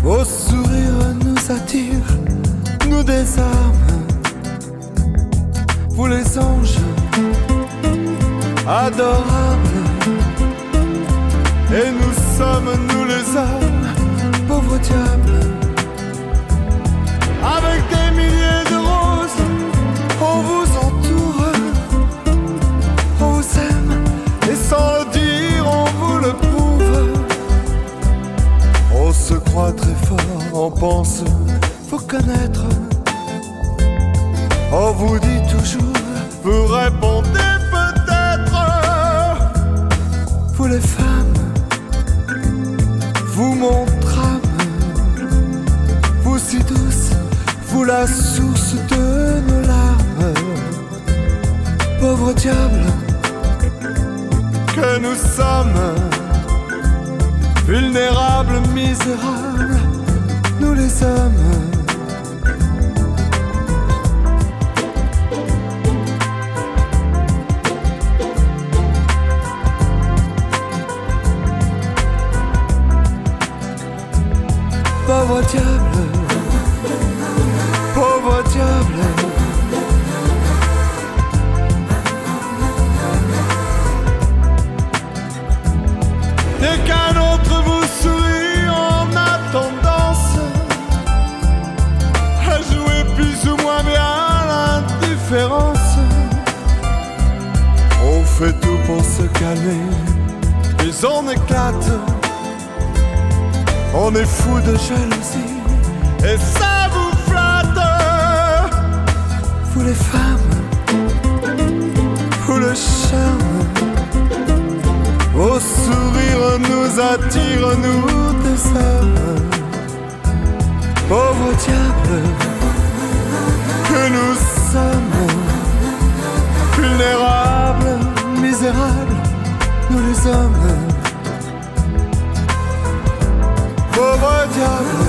Vos sourires nous attirent, nous désarment. Vous les anges adorables, et nous sommes, nous les hommes, pauvres diables. Avec des milliers de roses, on vous entoure, on vous aime, et sans le dire, on vous le prouve. On se croit très fort, on pense vous connaître. On vous dit toujours, vous répondez peut-être. Vous les femmes, vous mon trame, vous si douce, vous la source de nos larmes. Pauvres diables que nous sommes, vulnérables, misérables, nous les hommes. Pauvre diable, pauvre diable. Dès qu'un autre vous sourit, on a tendance à jouer plus ou moins bien l'indifférence. On fait tout pour se calmer, mais on éclate. On est fou de jalousie et ça vous flatte. Vous les femmes, vous le charme, vos sourires nous attirent, nous désarment. Pauvres diables que nous sommes, vulnérables, misérables, nous les hommes. Pauvre diable.